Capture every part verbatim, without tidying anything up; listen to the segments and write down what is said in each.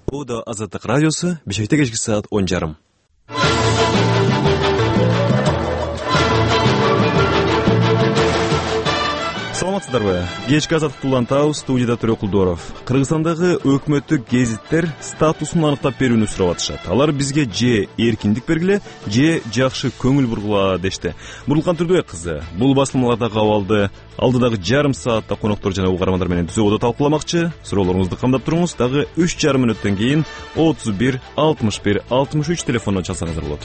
Ода Азаттык радиосу Бишкекте кечки саат он жарым. Саламатсыздарбы? Кечки Азаттык улантабыз, студияда Төрө Кулдоров. Кыргызстандагы өкмөттүк гезиттер статусун аныктап берүүнү сурап атышат. Алар бизге же эркиндик бергиле, же жакшы көңүл бургула дешти. Бурулкан Түрдөбек кызы бул басылмаларда кабалды алдыдагы жарым саатта коноктор жана угармандар менен түзөгөдө талкууламакчы. Суроолоруңузду камдап туруңуз. Дагы үч жарым мүнөттөн кийин отуз бир алтымыш бир алтымыш үч телефонуна чалсаңыздар болот.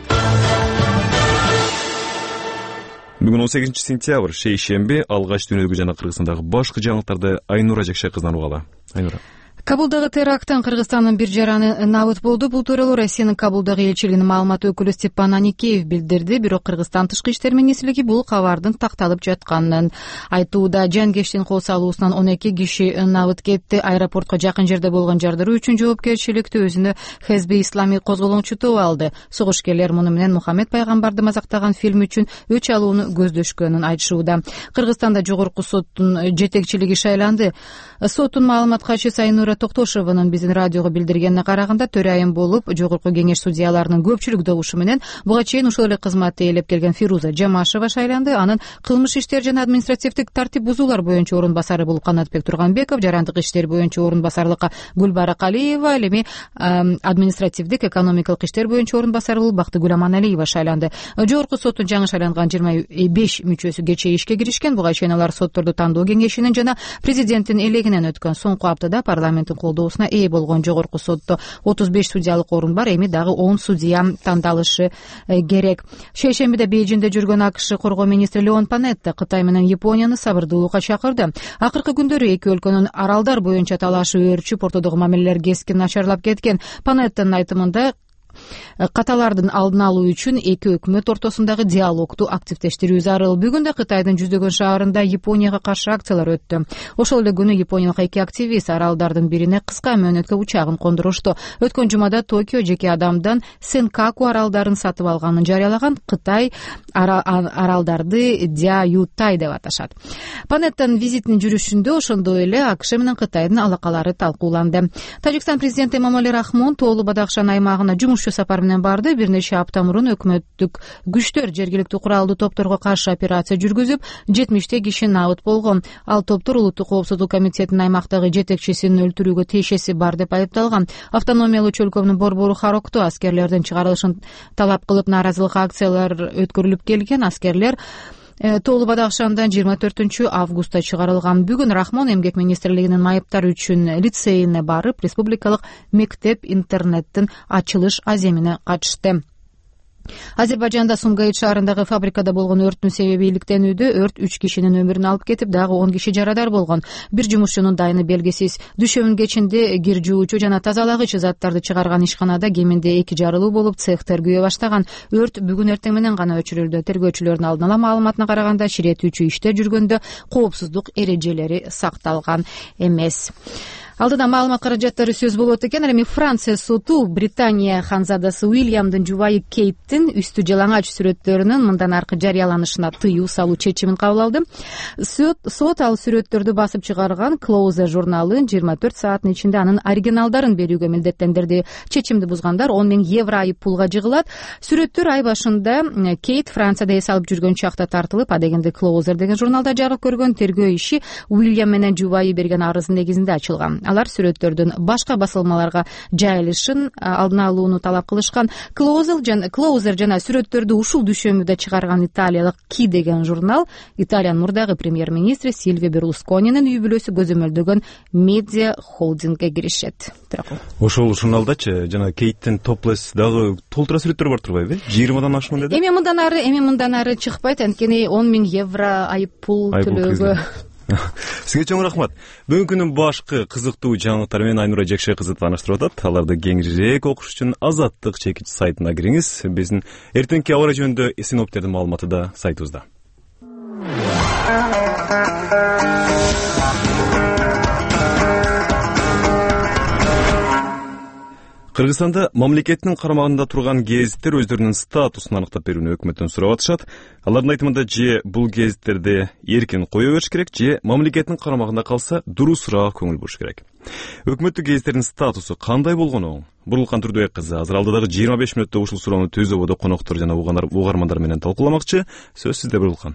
Бүгүн он сегизинчи сентябрь, шейшемби, алгач дүйнөлүк жана Кыргызстандагы башкы жаңылыктарды Айнура Жекше кызынан угалы. Айнура. Кабулдагы теракттан Кыргызстандын бир жараны набыт болду. Бул тууралуу Россиянын Кабулдагы элчилигинин маалымат өкүлү Степан Аникеев билдирди. Бирок Кыргызстан тышкы иштер министрлиги бул кабардын такталып жатканын айтууда. Жанкештин кол салуусунан он эки киши набыт кетти. Аэропортко жакын жерде болгон жардыруу үчүн жоопкерчиликти өзүнө Хезби Ислами козголоңчу туп алды. Согушкерлер муну менен Мухаммед пайгамбарды мазактаган фильм үчүн өч алууну көздөшкөнүн айтышууда. Кыргызстанда жогорку соттун жетекчилиги шайланды. Соттун маалымат катчысы Айнура Токтошованын биздин радиого билдиргенине караганда, төрайым болуп жогорку кеңеш судьяларынын көпчүлүк добушу менен буга чейин ушул эле кызматты ээлеп келген Фируза Жамашева шайланды. Анын кылмыш иштер жана административдик тартип бузуулар боюнча орун басары болуп Канатбек Турганбеков, жарандык иштер боюнча орун басарлыкка Гүлбара Калиева, ал эми административдик экономикалык иштер боюнча орун басары болуп Бактыгүл Аманалиева шайланды. Жогорку соттун жаңы шайланган жыйырма беш мүчөсү кечээ ишке киришкен. Буга чейин алар сотторду тандоо кеңешинин жана президенттин элегинен өткөн. Соңку аптада парламент колдоосуна ээ болгон. Жогорку сотто отуз беш судьялык орун бар, эми дагы он судья тандалышы керек. Шейшембиде Бейжиңде жүргөн АКШ коргоо министри Леон Панетта Кытай менен Японияны сабырдуулукка чакырды. Акыркы күндөрү эки өлкөнүн аралдар боюнча талашы өөрчүп, ортодогу мамилелер кескин начарлап кеткен. Панеттанын айтымында каталардын алдын алуу үчүн эки өкмөт ортосундагы диалогду активдештирүү зарыл. Бүгүн да Кытайдын жүздөгөн шаарында Японияга каршы акциялар өттү. Ошол эле күнү япониялык эки активист аралдардын бирине кыска мөөнөткө учагын кондурушту. Өткөн жумада Токио жеке адамдан Сенкаку аралдарын сатып алганын жарыялаган. Кытай аралдарды Дяютай деп аташат. Панеттанын визитинин жүрүшүндө ошондой эле АКШ менен Кытайдын алакалары талкууланды. Тажикстан президенти Эмомали Рахмон Тоолу Бадахшан аймагына жумуш сапар менен барды. Бир нече апта мурун өкмөттүк күчтөр жергиликтүү куралдуу топторго каршы операция жүргүзүп, жетимиштей киши набыт болгон. Ал топтор Улуттук коопсуздук комитетинин аймактагы жетекчисин өлтүрүүгө тиешеси бар деп айыпталган. Автономиялуу чөлкөмдүн борбору Харокто аскерлердин чыгарылышын талап кылып нааразылык акциялар өткөрүлүп келген. Аскерлер Тоолу Бадахшандан жыйырма төртүнчү августта чыгарылган. Бүгүн Рахмон эмгек министрлигинин майыптары үчүн лицейине барып, республикалык мектеп интернеттин ачылыш аземине катышты. Азербайжанда Сумгайыт шаарындагы фабрикада болгон өрттүн себеби иликтенүүдө. Өрт үч кишинин өмүрүн алып кетип, дагы он киши жарадар болгон. Бир жумушчунун дайыны белгисиз. Дүшөмүн кечинде кир жуучу жана тазалагыч заттарды чыгарган ишканада кеминде эки жарылуу болуп, цех тергөө баштаган. Өрт бүгүн эртең менен гана өчүрүлдү. Тергөөчүлөрдүн алдын ала маалыматына караганда, ширетүүчү иште жүргөндө коопсуздук эрежелери сакталган эмес. Алдыда маалымат каражаттары сөз болот экен. Эми Франция соту Британия ханзадасы Уильямдын жубайы Кейттин үстү жалаңач сүрөттөрүнүн мындан аркы жарыяланышына тыюу салуу чечимин кабыл алды. Сот ал сүрөттөрдү басып чыгарган Closer журналын жыйырма төрт сааттын ичинде анын оригиналдарын берүүгө милдеттендирди. Чечимди бузгандар он миң евро айып пулга жыгылат. Сүрөттөр ай башында Кейт Францияда эс алып жүргөн чакта тартылып, адегенде Closer деген журналда жарык көргөн. Тергөө иши Уильям менен жубайы берген арыздын негизинде ачылган. Алар сүрөттөрдүн башка басылмаларга жайылышын алдын алууну талап кылышкан. Closer жана сүрөттөрдү ушул дүшөмүдө чыгарган италиялык Ки деген журнал Италиянын мурдагы премьер-министри Сильвио Берлусконинин үй бүлөсү көзөмөлдөгөн медиа холдингге киришет. Ошол журналдачы жана Кейттин топлес дагы толтура сүрөттөр бар турбайбы? жыйырмадан ашкан деди. Эми мындан ары, эми мындан ары чыкпайт, анткени он миң евро айып пул төлөөгө. Сизге чоң рахмат. Бүгүнкү күнүн башкы кызыктуу жаңылыктары менен Айнура Жекше кызы тааныштырып атат. Аларды кеңирээк окуш үчүн Азаттык чекит сайтына кириңиз. Биздин эртеңки аба жөнүндө синоптиктердин маалыматы да сайтыбызда. Кыргызстанда мамлекеттин карамагында турган гезиттер өздөрүнүн статусун аныктап берүүнү өкмөттөн сурап атышат. Алардын айтымында же бул гезиттерди эркин кое бериш керек, же мамлекеттин карамагында калса дурусураак көңүл буруш керек. өкмөттүк гезиттердин статусу кандай болгону? Бурулкан Турдубек кызы азыр алдыдагы жыйырма беш мүнөттө ушул суроону Түз ободо коноктор жана угармандар менен талкууламакчы. Сөз сизде, Бурулкан.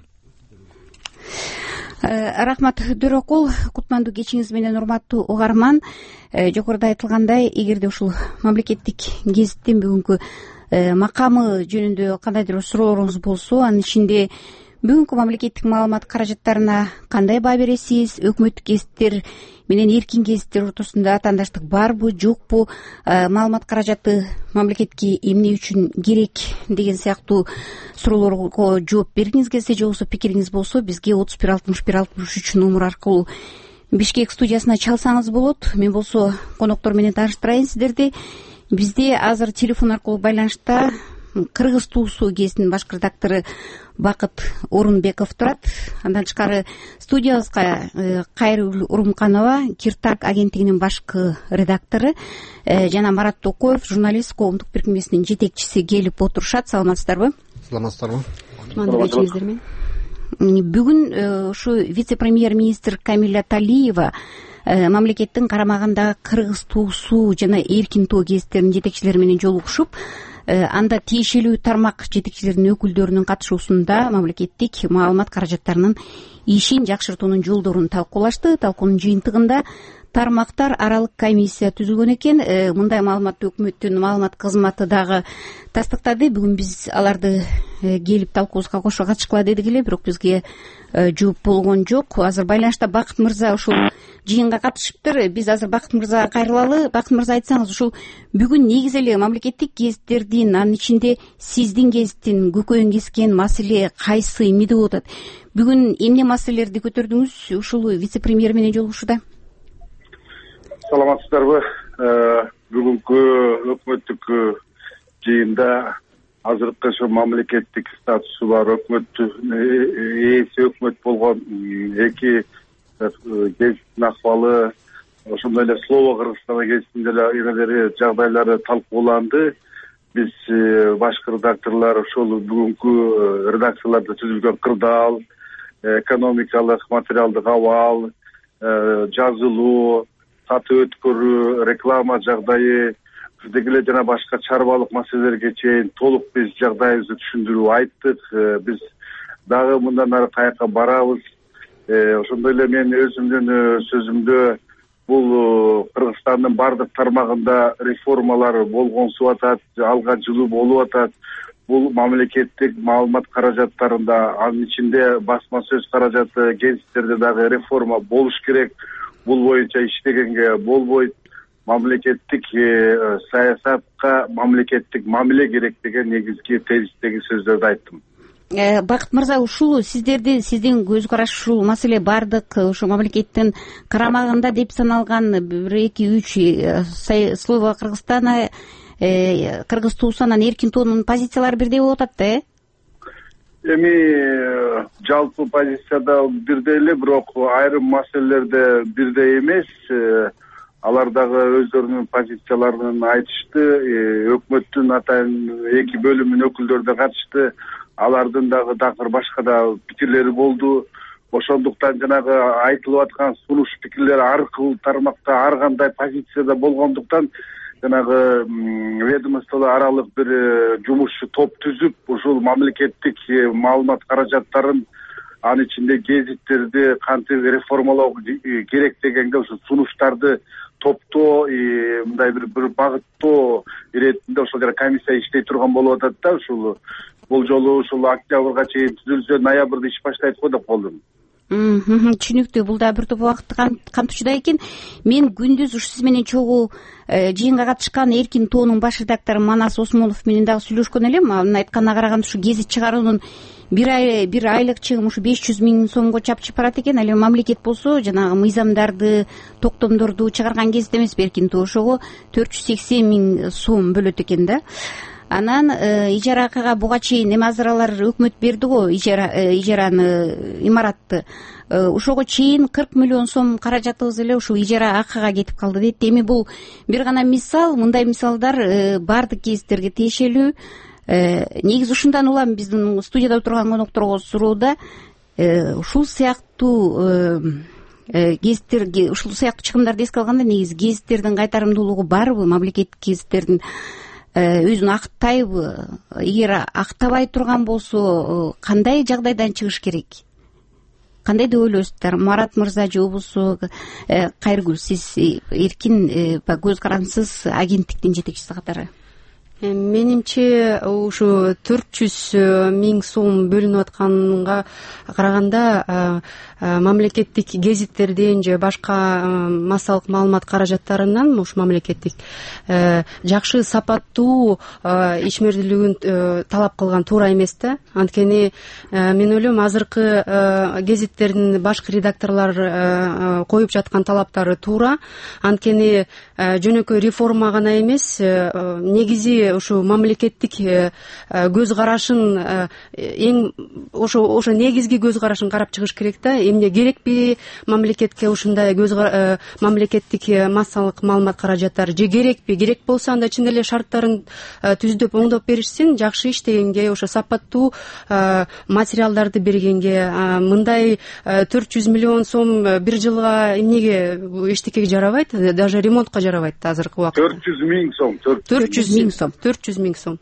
Рахмат, Дөрөкул. Кутмандуу кечиңиз менен, урматтуу угарман. Жогоруда айтылгандай, эгерде ушул мамлекеттик гезиттин бүгүнкү макамы жөнүндө кандайдыр суроолоруңуз болсо, анын ичинде бүгүнкү мамлекеттик маалымат каражаттарына кандай баа бересиз, өкмөттүк гезиттер менен эркин гезиттер ортосунда атаандаштык барбы, жокпу, маалымат каражаты мамлекетке эмне үчүн керек деген сыяктуу суроолорго жооп бергиңиз келсе, же болбосо пикириңиз болсо, бизге отуз бир алтымыш бир алтымыш үч номер аркылуу Бишкек студиясына чалсаңыз болот. Мен болсо коноктор менен тааныштырайын сиздерди. Бизде азыр телефон аркылуу байланышта Кыргыз туусу гезитинин баш редактору Бакыт Орунбеков турат. Андан тышкары студиябызга Кайргүл Урумканова, Киртак агенттигинин башкы редактору жана Марат Токоев, журналист, коомдук бирикмесинин жетекчиси келип отурушат. Саламатсыздарбы? Саламатсыздарбы. Кутмандуу кечиңиздер менен. Бүгүн ушу вице-премьер-министр Камиля Талиева мамлекеттин карамагындагы Кыргыз туусу жана эркин тоо гезиттеринин жетекчилери менен жолугушуп, анда тиешелүү тармак жетекчилеринин өкүлдөрүнүн катышуусунда мамлекеттик маалымат каражаттарынын ишин жакшыртуунун жолдорун талкуулашты. Талкуунун жыйынтыгында тармактар аралык комиссия түзүлгөн экен. Мындай маалыматты өкмөттүн маалымат кызматы дагы тастыктады. Бүгүн биз аларды келип талкуубузга кошо катышкыла дедик эле, бирок бизге жооп болгон жок. Азыр байланышта Бакыт мырза ушул жыйынга катышыптыр. Биз азыр Бакыт мырзага кайрылалы. Бакыт мырза, айтсаңыз, ушул бүгүн негизи эле мамлекеттик гезиттердин, анын ичинде сиздин гезиттин көкөйүн кескен маселе кайсы, эмне деп атат? Бүгүн эмне маселелерди көтөрдүңүз ушул вице-премьер менен жолугушууда? Саламатсыздарбы. Бүгүнкү өкмөттүк жыйында азыркы ошо мамлекеттик статусу бар өкмөттүн ээси өкмөт болгон эки гезиттин акыбалы, ошондой эле Слово Кыргызстана гезитинин деле эмелери, жагдайлары талкууланды. Биз башкы редакторлор ошол бүгүнкү редакцияларда түзүлгөн кырдаал, экономикалык, материалдык абал, жазылуу, сатып өткөрүү, реклама жагдайы, деги эле жана башка чарбалык маселелерге чейин толук биз жагдайыбызды түшүндүрүп айттык. Биз дагы мындан ары каяка барабыз. Ошондой эле мен өзүмдүн сөзүмдө бул Кыргызстандын бардык тармагында реформалар болгонсуп атат, алга жылуу болуп атат. Бул мамлекеттик маалымат каражаттарында, анын ичинде басма сөз каражаты, гезиттерде дагы реформа болуш керек. Бул боюнча иштегенге болбойт. Мамлекеттик саясатка мамлекеттик мамиле керек деген негизги тезистеги сөздөрдү айттым. Бакыт мырза, ушул сиздерди, сиздин көз караш ушул маселе бардык ушу мамлекеттин карамагында деп саналган бир эки үч Слово Кыргызстана, Кыргыз туусу, анан эркин тоонун позициялары бирдей болуп атат да, э? Эми жалпы позицияда бирдей эле, бирок айрым маселелерде бирдей эмес. Алар дагы өздөрүнүн позицияларын айтышты. Өкмөттүн атайын эки бөлүмүнүн өкүлдөрү да катышты. Алардын дагы такыр башка да пикирлери болду. Ошондуктан жанагы айтылып аткан сунуш пикирлер ар кыл тармакта ар кандай позицияда болгондуктан жанагы ведомство аралык бир жумушчу топ түзүп, ушул мамлекеттик маалымат каражаттарын, анын ичинде гезиттерди кантип реформалоо керек дегенге ушул сунуштарды топтоо, мындай бир бир багыттоо иретинде ошол жана комиссия иштей турган болуп атат да. Ушул бул жолу ушул октябрга чейин түзүлсө, ноябрда иш баштайт го деп колдум. Түшүнүктүү. Бул да бир топ убакытты камтуучуда экен. Мен күндүз ушу сиз менен чогуу жыйынга катышкан эркин тоонун баш редактору Манас Осмонов менен дагы сүйлөшкөн элем. Анын айтканына караганда ушу гезит чыгаруунун бир ай бир айлык чыгым ушу беш жүз миң сомго чапчып барат экен. Ал эми мамлекет болсо жанагы мыйзамдарды, токтомдорду чыгарган гезит эмеспи, эркин тоо, ошого төрт жүз сексен миң сом бөлөт экен да. Анан ижара акыга буга чейин эми азыр алар өкмөт берди го ижара ижараны, имаратты. Ошого чейин кырк миллион сом каражатыбыз эле ушул ижара акыга кетип калды дейт. Эми бул бир гана мисал, мындай мисалдар бардык гезиттерге тиешелүү. Негизи ушундан улам биздин студияда отурган конокторго суроодо ушул сыяктуу гезиттерге ушул сыяктуу чыгымдарды эске алганда негизи гезиттердин кайтарымдуулугу барбы, мамлекеттик гезиттердин өзүн актайбы, эгер актабай турган болсо кандай жагдайдан чыгыш керек, кандай деп ойлойсуздар? Марат мырза же болбосо Кайыргүл, сиз эркин көз карандысыз агенттиктин жетекчиси катары. Менимче ушу төрт жүз миң сом бөлүнүп атканга караганда мамлекеттик гезиттерден же башка массалык маалымат каражаттарынан ушу мамлекеттик жакшы сапаттуу ишмердүүлүгүн талап кылган туура эмес да. Анткени мен ойлойм азыркы гезиттердин башкы редакторлор коюп жаткан талаптары туура. Анткени жөнөкөй реформа гана эмес, негизи ушу мамлекеттик көз карашын эң ошо ошо негизги көз карашын карап чыгыш керек да. Эмне керекпи мамлекетке ушундай көз мамлекеттик массалык маалымат каражаттары, же керекпи? Керек болсо анда чын эле шарттарын түздөп оңдоп беришсин, жакшы иштегенге, ошо сапаттуу материалдарды бергенге. Мындай төрт жүз миллион сом бир жылга эмнеге эчтекеге жарабайт, даже ремонтко жарабайт азыркы убакытта. төрт жүз миң сом, төрт жүз миң сом. төрт жүз миң сом.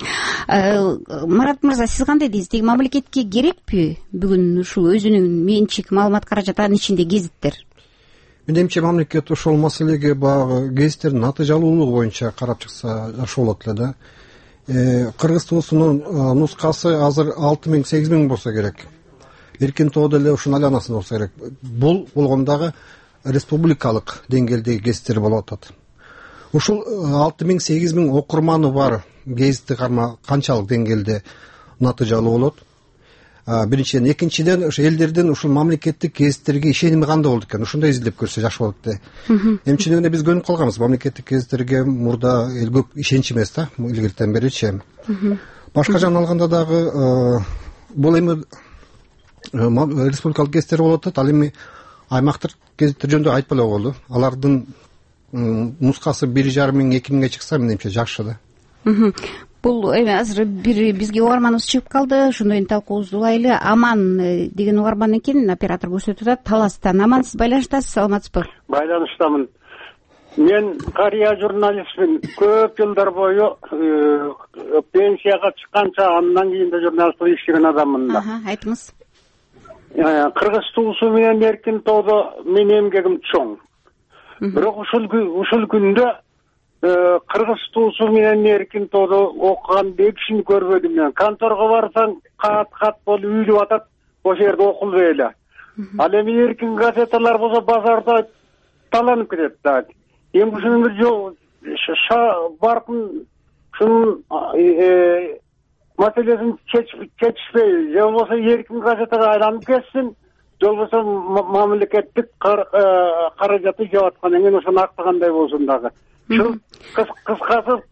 Марат мырза, сиз кандай дейсиз? Теги мамлекетке керекпи бүгүн ушул өзүнүн менчик маалымат каражаты, анын ичинде гезиттер? Менимче мамлекет ошол маселеге баягы гезиттердин натыйжалуулугу боюнча карап чыкса жакшы болот эле да. Кыргыз туусунун нускасы азыр алты миң сегиз миң болсо керек. Эркин тоо деле ушунун айланасында болсо керек. Бул болгондагы республикалык деңгээлдеги гезиттер болуп атат. Ушул алты миң сегиз миң окурманы бар гезитти карма канчалык деңгээлде натыйжалуу болот? Биринчиден, экинчиден ошо элдердин ушул мамлекеттик гезиттерге ишеними кандай болду экен? Ушундай изилдеп көрсө жакшы болот да. Эмчинегенде биз көнүп калганбыз, мамлекеттик гезиттерге мурда эл көп ишенч эмес да, илгертен беричи. Башка жагынан алганда дагы бул эми республикалык гезиттер болуп атат, ал эми аймактык гезиттер жөнүндө айтпай эле болду. Алардын нускасы бир жарым миң эки миңге чыкса менимче жакшы да. Бул эми азыр бир бизге угарманыбыз чыгып калды, ошондой талкуубузду улайлы. Аман деген угарман экен, оператор көрсөтүп атат. Таластан. Аман, сиз байланыштасыз, саламатсызбы? Байланыштамын. Мен карыя журналистмин. Көп жылдар бою пенсияга чыкканча андан кийин да журналисттик иштеген адаммын да. Айтыңыз. Кыргыз туусу менен эркин тоодо менин эмгегим чоң. Бирок ушул ушул күндө Кыргыз туусу менен эркин тоодо окуган эки кишини көрбөдүм мен. Конторго барсаң, кат-кат болуп үйлүп атат, ошол жерде окулбай эле. Ал эми эркин газеталар болсо базарда таланып кетет да. Эми ушунун бир жол баркын ушунун маселесин чечишпей, же болбосо эркин газетага айланып кетсин, же болбосо мамлекеттик каражаты жеп аткандан кийин ошону актагандай болсун дагы. Кыскасы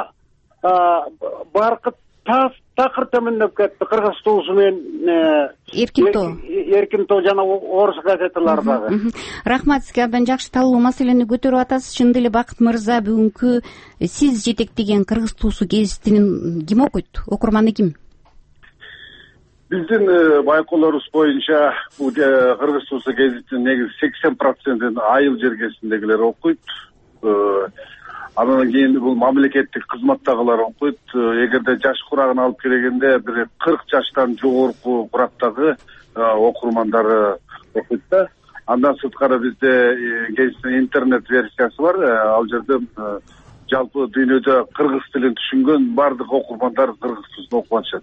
баркы такыр төмөндөп кетти Кыргыз туусу менен эркин тоо эркин тоо жана орус газеталары дагы. Рахмат сизге, абдан жакшы талуу маселени көтөрүп атасыз. Чындап эле Бакыт мырза, бүгүнкү сиз жетектеген Кыргыз туусу гезитин ким окуйт? Окурманы ким? Биздин байкоолорубуз боюнча бул Кыргыз туусу гезитин негизи сексен процентин айыл жергесиндегилер окуйт. Андан кийин бул мамлекеттик кызматтагылар окуйт. Эгерде жаш курагын алып келгенде бир кырк жаштан жогорку курактагы окурмандары окуйт да. Андан сырткары бизде гезиттин интернет версиясы бар. Ал жерде жалпы дүйнөдө кыргыз тилин түшүнгөн бардык окурмандар кыргыз туусун окуп атышат.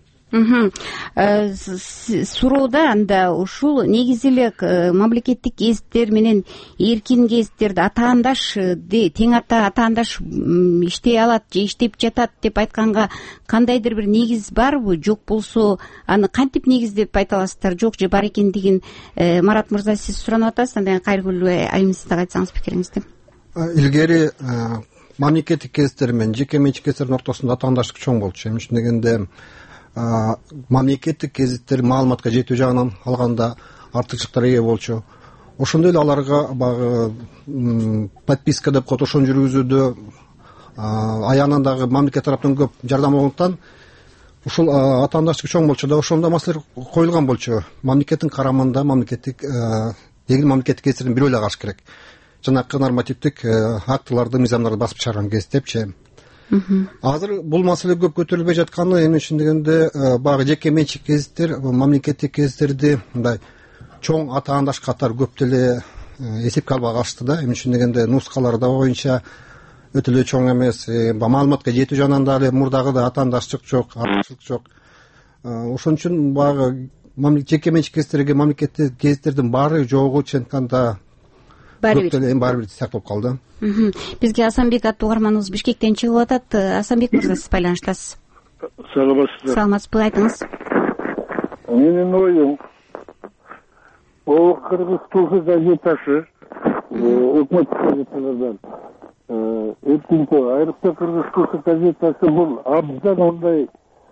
Суроодо анда ушул негизи эле мамлекеттик гезиттер менен эркин гезиттерди атаандаш тең ата атаандаш иштей алат же иштеп жатат деп айтканга кандайдыр бир негиз барбы? Жок болсо аны кантип негиздеп айта аласыздар? Жок же бар экендигин Марат мырза сиз суранып атасыз, андан кийин Кайыргүл айым сиз дагы айтсаңыз пикириңизди. Илгери мамлекеттик гезиттер менен жеке менчик гезиттердин ортосунда атаандаштык чоң болчу. Эмне үчүн дегенде мамлекеттик гезиттер маалыматка жетүү жагынан алганда артыкчылыктарга ээ болчу. Ошондой эле аларга баягы подписка деп коет, ошону жүргүзүүдө аягынан дагы мамлекет тараптан көп жардам болгондуктан ушул атаандаштык чоң болчу да, ошондо маселе коюлган болчу. Мамлекеттин карамында мамлекеттик эгил мамлекеттик гезиттерден бирөө эле калыш керек. Жанагы нормативдик актыларды, мыйзамдарды басып чыгарган кездепчи. Азыр бул маселе көп көтөрүлбөй жатканы эми үчүн дегенде баягы жеке менчик гезиттер, мамлекеттик гезиттерди мындай чоң атаандаш катары көп деле эсепке албай калышты да. Эми үчүн дегенде нускалары да боюнча өтө эле чоң эмес, маалыматка жетүү жагынан дагы мурдагыдай атаандаштык жок, артыкчылык жок. Ошон үчүн баягы жеке менчик гезиттерге мамлекеттик гезиттердин баары жогу чынтканда баары бир баары бир сыяктуу болуп калды. Бизге Асанбек аттуу угарманыбыз Бишкектен чыгып атат. Асанбек мырза, сиз байланыштасыз. Саламатсызбы? Саламатсызбы, айтыңыз. Менин оюм, бул Кыргыз Тулсы газетасы өкмөттүк газеталардан эркинчи, айрыкча Кыргыз Тулсы газетасы бул абдан мындай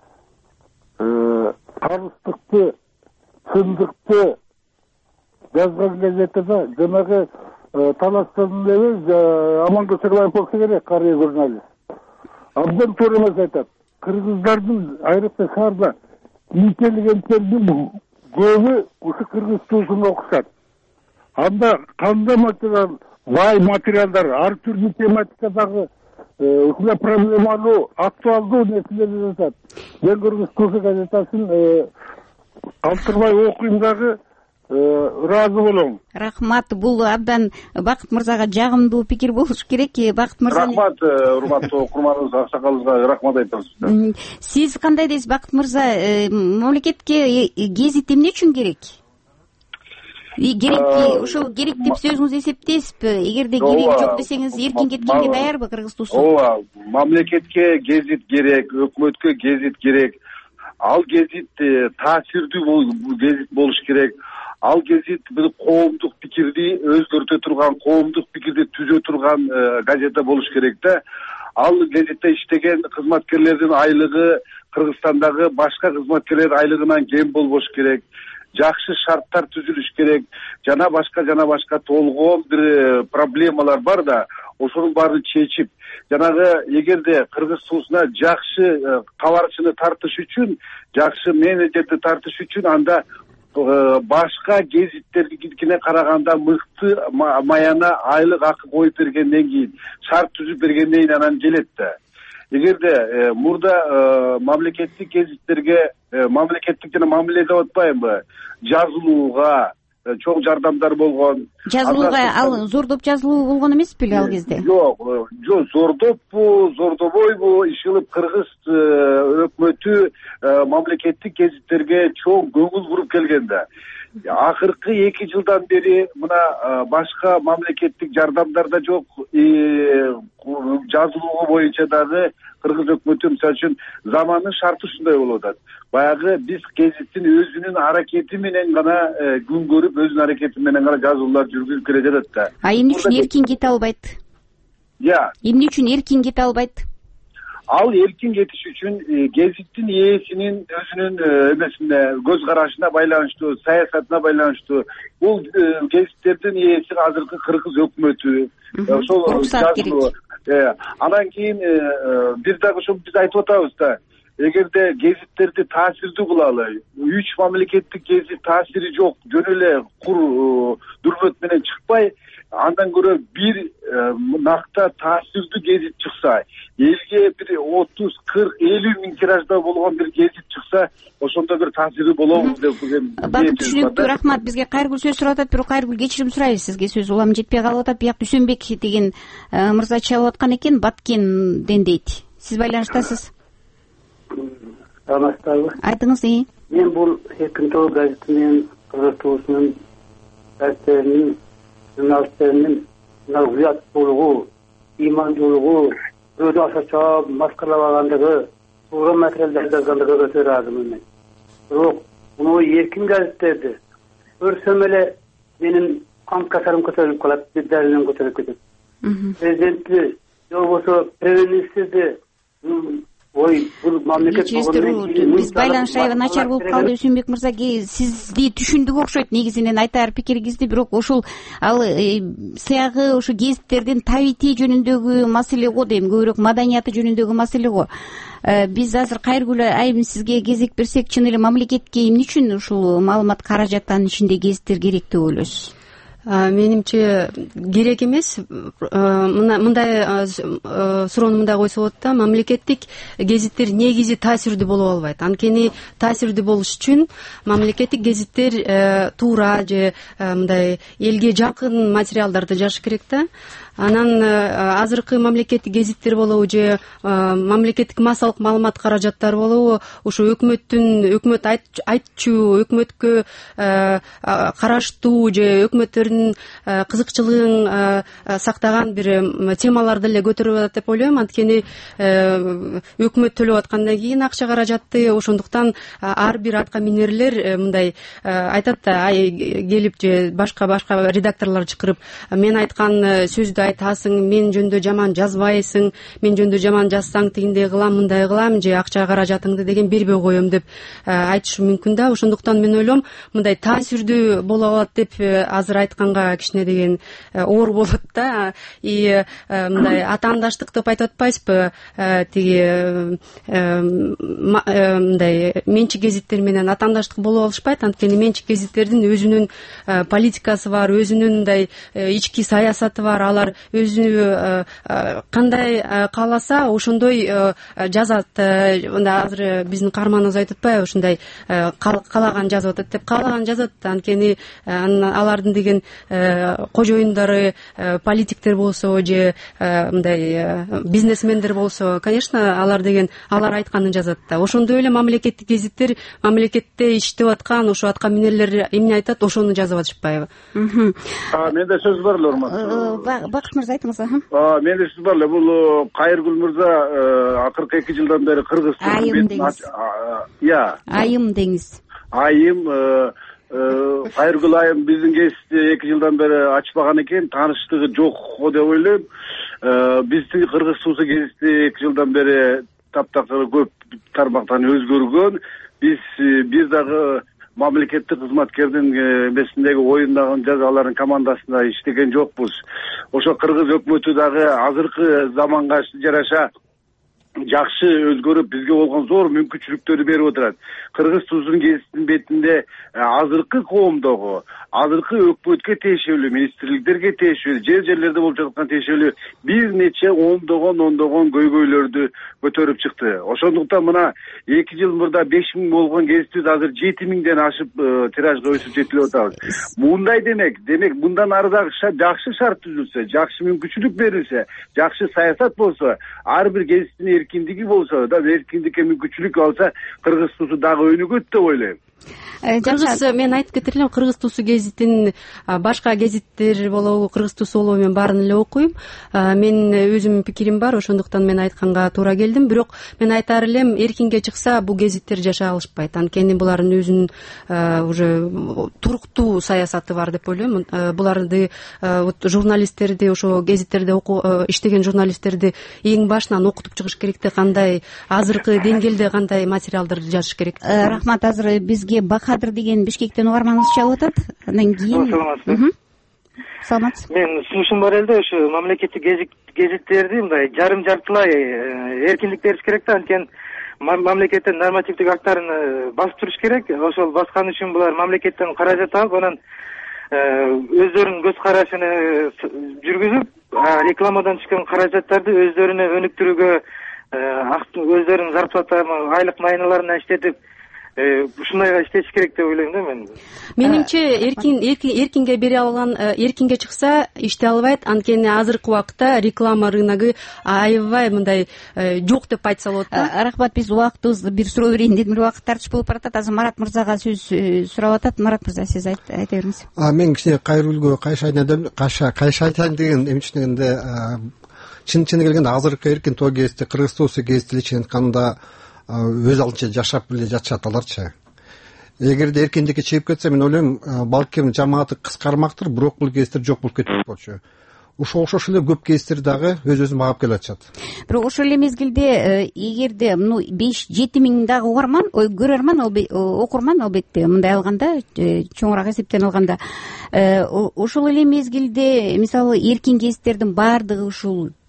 табыстыкты, чындыкты жазган газета да. Жанагы таластан эмес, Амангүл Сыгылаев болсо керек, карый журналист. Абдан туура эмес айтат. Кыргыздардын айрыкча шаарда интеллигенттердин көбү ушу Кыргыз Тулсун окушат. Анда кандай материал, бай материалдар, ар түрдүү тематикадагы ушундай проблемалуу, актуалдуу нерселер жатат. Мен Кыргыз Тулсы газетасын калтырбай окуйм дагы, ыраазы болом. Рахмат. Бул абдан Бакыт мырзага жагымдуу пикир болуш керек. Бакыт мырза. Рахмат, урматтуу окурманыбыз, аксакалыбызга рахмат айтабыз. Сиз кандай дейсиз, Бакыт мырза? Мамлекетке гезит эмне үчүн керек? Керек, ошол керек деп сөзүңүз эсептейсизби? Эгерде кереги жок десеңиз, эркин кеткенге даярбы Кыргыз Тулсы? Ооба, мамлекетке гезит керек, өкмөткө гезит керек. Ал гезит таасирдүү гезит болуш керек. Ал гезит бир коомдук пикирди өзгөртө турган, коомдук пикирди түзө турган газета болуш керек да. Ал гезитте иштеген кызматкерлердин айлыгы Кыргызстандагы башка кызматкерлердин айлыгынан кем болбош керек. Жакшы шарттар түзүлүш керек. Жана башка жана башка толгоон бир проблемалар бар да, ошонун баарын чечип, жанагы эгерде Кыргыз Тулсуна жакшы кабарчыны тартыш үчүн, жакшы менеджерди тартыш үчүн, анда башка гезиттердикине караганда мыкты маяна айлык акы коюп бергенден кийин, шарт түзүп бергенден кийин анан келет да. Эгерде мурда мамлекеттик гезиттерге мамлекеттик жана мамиле деп атпаймынбы, жазылууга чоң жардамдар болгон. Жазылууга ал зордоп жазылуу болгон эмеспи эле ал кезде? Жок, жок, зордоппу, зордобойбу, ишылып Кыргыз өкмөтү мамлекеттик гезиттерге чоң көңүл буруп келген да. Акыркы эки жылдан бери мына башка мамлекеттик жардамдар да жок, жазылуу боюнча дагы Кыргыз өкмөтү мисалы үчүн заманын шарты ушундай болуп атат. Баягы биз гезиттин өзүнүн аракети менен гана күн көрүп, өзүнүн аракети менен гана жазуулар жүргүзүп келе жатат да. А эмне үчүн эркин кете албайт? Я. Эмне үчүн эркин кете албайт? Ал эркин кетиш үчүн гезиттин ээсинин өзүнүн эмесине, көз карашына байланыштуу, саясатына байланыштуу. Бул гезиттердин ээси азыркы Кыргыз өкмөтү. Ошол жазуу. Анан кийин бир дагы ошо биз айтып атабыз да. Эгерде гезиттерди таасирдүү кылалы, үч мамлекеттик гезит таасири жок, жөн эле кур дүрмөт менен чыкпай, андан көрө бир накта таасирдүү гезит чыкса, элге бир отуз, кырк, элүү миң тиражда болгон бир гезит чыкса, ошондо бир таасири болобу деп бүгүн. Бакыт, түшүнүктүү, рахмат. Бизге Кайргүл сөз сурап атат, бирок Кайргүл кечирим сурайбыз, сизге сөз улам жетпей калып атат. Бияк Дүйсөнбек деген мырза чалып аткан экен, Баткенден дейт. Сиз байланыштасыз? Саламатсызбы? Айтыңыз. Мен бул Эркин Тоо газетинин, Кыргыз Тулсунун газеттеринин, журналисттеринин уяттуулугу, ыймандуулугу, бирөөдү ашачаап, маскалагандыгы, туура материалдар жазгандыгы өтө ыраазымын мен. Бирок муну эркин газеттерди көрсөм эле менин кан касарым көтөрүлүп калат, дәринен көтөрүлүп кетет. Президентти, же болбосо премьер-министрди ой, бул мамлекет биз байланыш аябай начар болуп калды. Дүйсөнбек мырза, сизди түшүндүк окшойт, негизинен айтаар пикириңизди, бирок ошол ал сыягы ошо гезиттердин табити жөнүндөгү маселе го дейм, көбүрөөк маданияты жөнүндөгү маселе го. Биз азыр Кайргүл айым сизге кезек берсек, чын эле мамлекетке эмне үчүн ушул маалымат каражаттын ичинде гезиттер керек деп ойлойсуз? менимче керек эмес. Мындай суроону мындай койсо болот да, мамлекеттик гезиттер негизи таасирдүү боло албайт. Анткени таасирдүү болуш үчүн мамлекеттик гезиттер туура же мындай элге жакын материалдарды жазыш керек да. Анан азыркы мамлекеттик гезиттер болобу же мамлекеттик массалык маалымат каражаттары болобу, ушу өкмөттүн өкмөт айтчу, өкмөткө караштуу же өкмөттөрдүн кызыкчылыгын сактаган бир темаларды эле көтөрүп атат деп ойлойм. Анткени өкмөт төлөп аткандан кийин акча каражатты, ошондуктан ар бир атка минерлер мындай айтат да, келип же башка башка редакторлор чакырып, мен айткан сөздү айтасың, мен жөнүндө жаман жазбайсың, мен жөнүндө жаман жазсаң тигиндей кылам, мындай кылам же акча каражатыңды деген бербей коем деп айтышы мүмкүн да. Ошондуктан мен ойлойм, мындай таасирдүү боло алат деп азыр айтканга кичине деген оор болот да. И мындай атаандаштык деп айтып атпайсызбы, тиги мындай менчик гезиттер менен атаандаштык боло алышпайт. Анткени менчик гезиттердин өзүнүн политикасы бар, өзүнүн мындай ички саясаты бар. Алар өзүнү кандай кааласа ошондой жазат. Мында азыр биздин каарманыбыз айтып атпайбы, ушундай каалаган жазып атат деп. Каалаган жазат, анткени алардын деген кожоюндары политиктер болсо же мындай бизнесмендер болсо, конечно, алар деген алар айтканын жазат да. Ошондой эле мамлекеттик гезиттер мамлекетте иштеп аткан ошо атка минерлер эмне айтат, ошону жазып атышпайбы? Менде сөз бар эле, урматтуу Бакыш мырза, айтыңыз. Менде сөз бар эле. Бул Кайыргүл мырза акыркы эки жылдан бери Кыргызстан айым деңиз. Я. Айым деңиз. Айым Кайыргүл айым биздин гезитти эки жылдан бери ачпаган экен, тааныштыгы жок го деп ойлойм. Биздин Кыргыз суусу гезити эки жылдан бери таптакыр көп тармактан өзгөргөн. Биз бир дагы мамлекеттик кызматкердин эмесиндеги оюндагы жазалардын командасында иштеген жокпуз. Ошо Кыргыз өкмөтү дагы азыркы заманга жараша жакшы өзгөрүп, бизге болгон зор мүмкүнчүлүктөрдү берип отурат. Кыргыз суусунун гезитинин бетинде азыркы коомдогу, азыркы өкмөткө тиешелүү, министрликтерге тиешелүү, жер жерлерде болуп жаткан тиешелүү бир нече ондогон ондогон көйгөйлөрдү көтөрүп чыкты. Ошондуктан мына эки жыл мурда беш миң болгон гезитибиз азыр жети миңден ашып тиражга өсүп жетилип атабыз. Мындай демек, демек мындан ары дагы жакшы шарт түзүлсө, жакшы мүмкүнчүлүк берилсе, жакшы саясат болсо, ар бир гезиттин эркиндиги болсо да, эркиндикке мүмкүнчүлүк алса, Кыргыз суусу дагы өнүгөт деп ойлойм. Кыргыз, мен айтып кетер элем, Кыргыз туусу гезитин башка гезиттер болобу, Кыргыз туусу болобу, мен баарын эле окуйм. Мен өзүмдүн пикирим бар, ошондуктан мен айтканга туура келдим. Бирок мен айтар элем, эркинге чыкса бул гезиттер жашай алышпайт. Анткени булардын өзүнүн уже туруктуу саясаты бар деп ойлойм. Буларды журналисттерди, ошо гезиттерде иштеген журналисттерди эң башынан окутуп чыгыш керек да, кандай азыркы деңгээлде кандай материалдарды жазыш керек. Рахмат. Азыр бизге Бакадыр деген Бишкектен угарманыбыз чалып атат. Андан кийин саламатсызбы? Саламатсыз. Мен сунушум бар эле, ушу мамлекеттик гезиттерди мындай жарым жартылай эркиндик бериш керек да. Анткени мамлекеттин нормативдик акттарын басып туруш керек. Ошол баскан үчүн булар мамлекеттен каражат алып, анан өздөрүнүн көз карашын жүргүзүп, рекламадан түшкөн каражаттарды өздөрүнө өнүктүрүүгө, өздөрүнүн зарплата, айлык майналарына иштетип, ушундайга иштеш керек деп ойлойм да мен. Менимче эркин эркинге бере алган, эркинге чыкса иштей албайт. Анткени азыркы убакытта реклама рыногу аябай мындай жок деп айтса болот да. Рахмат, биз убактыбызды бир суроо берейин дедим, бир убакыт тартыш болуп баратат. Азыр Марат мырзага сөз сурап атат. Марат мырза, сиз айта бериңиз. Мен кичине Кайрылгө кайшайтайын деген эмчинегенде, чын чыны келгенде азыркы эркин тоо гезити, Кыргыз туусу гезити чын айтканда өз алдынча жашап эле жатышат аларчы. Эгерде эркиндикке чыгып кетсе, мен ойлойм, балким жамааты кыскармактыр, бирок бул гезиттер жок болуп кетпек болчу. Ошо окшош эле көп гезиттер дагы өз-өзүн багып келе атышат. Бирок ошол эле мезгилде, эгерде ну беш жети миң дагы угарман, ой көрөрман, окурман албетте, мындай алганда, чоңураак эсептен алганда, ошол эле мезгилде мисалы эркин гезиттердин баардыгы ушул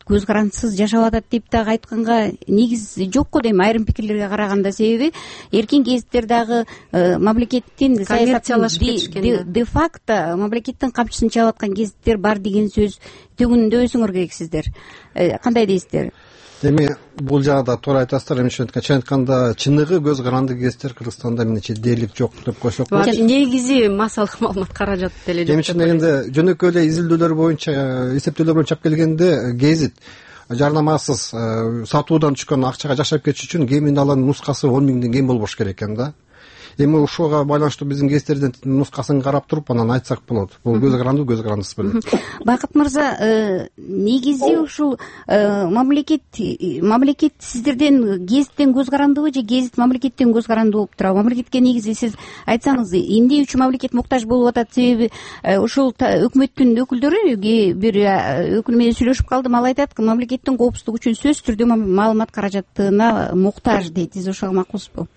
көз карандысыз жашап атат деп дагы айтканга негиз жок го дейм, айрым пикирлерге караганда. Себеби эркин гезиттер дагы мамлекеттин коммерциялашып кетишкен, де факто мамлекеттин камчысын чаап аткан гезиттер бар деген сөз төгүндөбөсүңөр керексиздер. Кандай дейсиздер? Эми бул жагда туура айтасыздар. Эми чын айтканда чыныгы көз каранды гезиттер Кыргызстанда эмнече дээрлик жок деп койсок болот. Негизи массалык маалымат каражат деле жок. Эми чын дегенде жөнөкөй эле изилдөөлөр боюнча, эсептөөлөр боюнча алып келгенде гезит жарнамасыз сатуудан түшкөн акчага жашап кетиш үчүн кем үналанын нускасы он миңден кем болбош керек экен да. Эми ушуга байланыштуу биздин гезиттердин нускасын карап туруп анан айтсак болот. Бул көз каранды, көз карандысыз беле. Бакыт мырза, негизи ушул мамлекет мамлекет сиздерден гезиттен көз карандыбы же гезит мамлекеттен көз каранды болуп турабы? Мамлекетке негизи сиз айтсаңыз, эмне үчүн мамлекет муктаж болуп атат? Себеби ушул өкмөттүн өкүлдөрү бир өкүл менен сүйлөшүп калдым, ал айтат, мамлекеттин коопсуздугу үчүн сөзсүз түрдө маалымат каражатына муктаж дейт. Сиз ошого макулсузбу?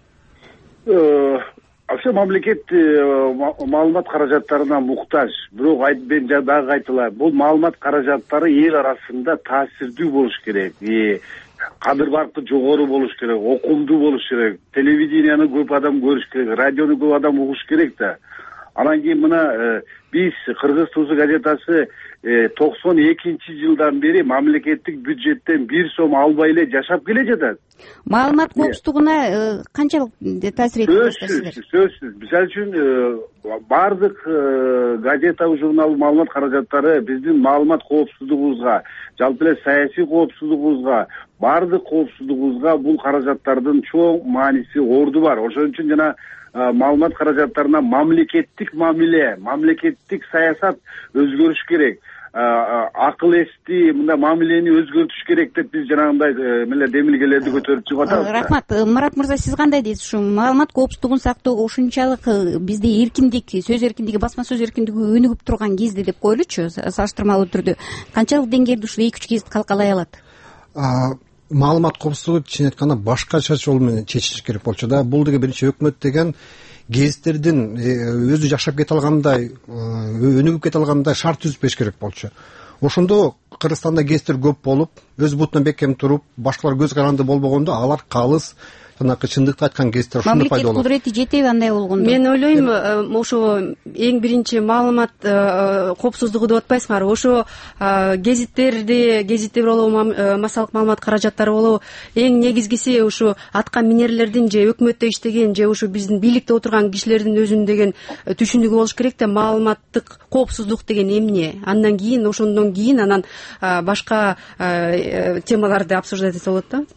Вообще мамлекет маалымат каражаттарына муктаж, бирок мен дагы айтылайын, бул маалымат каражаттары эл арасында таасирдүү болуш керек, кадыр баркы жогору болуш керек, окумдуу болуш керек, телевиденияны көп адам көрүш керек, радиону көп адам угуш керек да. Анан кийин мына биз Кыргыз Туусу газетасы токсон экинчи жылдан бери мамлекеттик бюджеттен бир сом албай эле жашап келе жатат. Маалымат коопсуздугуна канчалык таасир этип атасыздар? Сөзсүз. Мисалы үчүн бардык газета, журнал маалымат каражаттары биздин маалымат коопсуздугубузга, жалпы эле саясий коопсуздугубузга, бардык коопсуздугубузга бул каражаттардын чоң мааниси, орду бар. Ошон үчүн жана маалымат каражаттарына мамлекеттик мамиле, мамлекеттик саясат өзгөрүш керек. Акыл эсти мындай мамилени өзгөртүш керек деп биз жанагындай меле демилгелерди көтөрүп чыгып атабыз. Рахмат. Марат мырза, сиз кандай дейсиз? Ушу маалымат коопсуздугун сактоого ушунчалык бизде эркиндик, сөз эркиндиги, басма сөз эркиндиги өнүгүп турган кезде деп коелучу, салыштырмалуу түрдө канчалык деңгээлде ушул эки үч гезит калкалай алат? Маалымат коопсуздугу чын айтканда башкача жол менен чечилиш керек болчу да. Бул деген биринчи өкмөт деген гезиттердин өзү жашап кете алгандай, өнүгүп кете алгандай шарт түзүп бериш керек болчу. Ошондо Кыргызстанда гезиттер көп болуп, өз бутуна бекем туруп, башкалар көз каранды болбогондо алар калыс, жанагы чындыкты айткан гезиттер ушундай пайда болот. Мамлекет кудурети жетеби андай болгондо? Мен ойлойм, ошо эң биринчи маалымат коопсуздугу деп атпайсыңарбы? Ошо гезиттерди, гезиттер болобу, массалык маалымат каражаттары болобу, эң негизгиси ушу аткан минерлердин же өкмөттө иштеген же ушу биздин бийликте отурган кишилердин өзүнүн деген түшүнүгү болуш керек да. Маалыматтык коопсуздук деген эмне? Андан кийин, ошондон кийин анан башка темаларды обсуждать этсе болот да.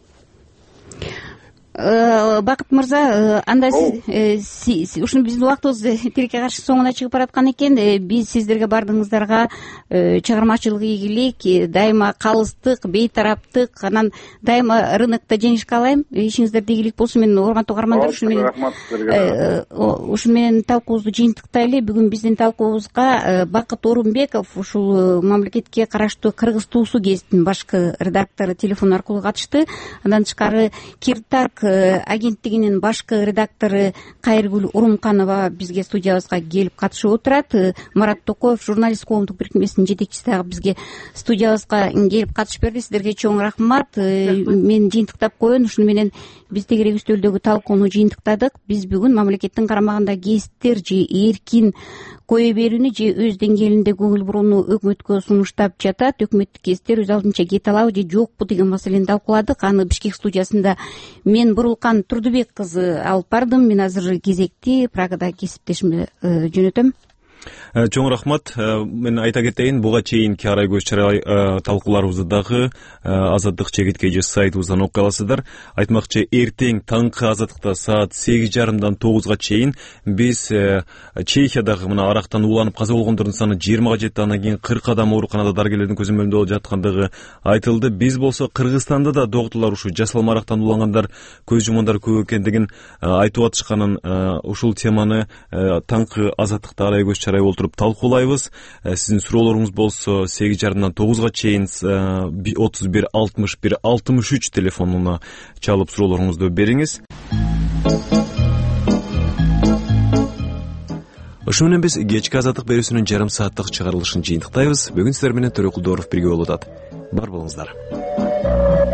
Бакыт мырза, анда сиз ушуну биздин убактыбыз тилекке каршы соңуна чыгып бараткан экен. Биз сиздерге бардыгыңыздарга чыгармачылык ийгилик, дайыма калыстык, бейтараптык, анан дайыма рынокто жеңиш каалайм. Ишиңиздерде ийгилик болсун. Мен урматтуу угармандар, ушу менен ушу менен талкуубузду жыйынтыктайлы. Бүгүн биздин талкуубузга Бакыт Орунбеков, ушул мамлекетке караштуу Кыргыз Туусу гезитинин башкы редактору телефон аркылуу катышты. Андан тышкары Киртарк агенттигинин башкы редактору Кайыргүл Урумканова бизге студиябызга келип катышып отурат. Марат Токоев, журналист коомдук бирикмесинин жетекчиси дагы бизге студиябызга келип катышып берди. Сиздерге чоң рахмат. Мен жыйынтыктап коеюн. Ушуну менен биз тегерек үстөлдөгү талкууну жыйынтыктадык. Биз бүгүн мамлекеттин карамагында гезиттер же эркин кое берүүнү же өз деңгээлинде көңүл бурууну өкмөткө сунуштап жатат, өкмөттүк гезиттер өз алдынча кете алабы же жокпу деген маселени талкууладык. Аны Бишкек студиясында мен Бурулкан Турдубек кызы алып бардым. Мен азыр кезекти Прагада кесиптешимди жөнөтөм. Чоң рахмат. Мен айта кетейин, буга чейинки арай көз чарай талкууларыбызды дагы Азаттык чегиткей же сайтыбыздан окуй аласыздар. Айтмакчы, эртең таңкы Азаттыкта саат сегиз жарымдан тогузга чейин биз Чехиядагы мына арактан ууланып каза болгондордун саны жыйырмага жетти, андан кийин кырк адам ооруканада дарыгерлердин көзөмөлүндө жаткандыгы айтылды. Биз болсо Кыргызстанда да доктурлар ушу жасалма арактан уулангандар, көз жумгандар көп экендигин айтып атышканын, ушул теманы таңкы Азаттыкта арай көз чарай олтуруп талкуулайбыз. Сиздин суроолоруңуз болсо сегиз жарымдан тогузга чейин отуз бир алтымыш бир алтымыш үч телефонуна чалып суроолоруңузду бериңиз. Ошо менен биз кечки Азаттык берүүсүнүн жарым сааттык чыгарылышын жыйынтыктайбыз. Бүгүн сиздер менен Төрөкүл Дооров бирге болуп атат. бар болуңуздар.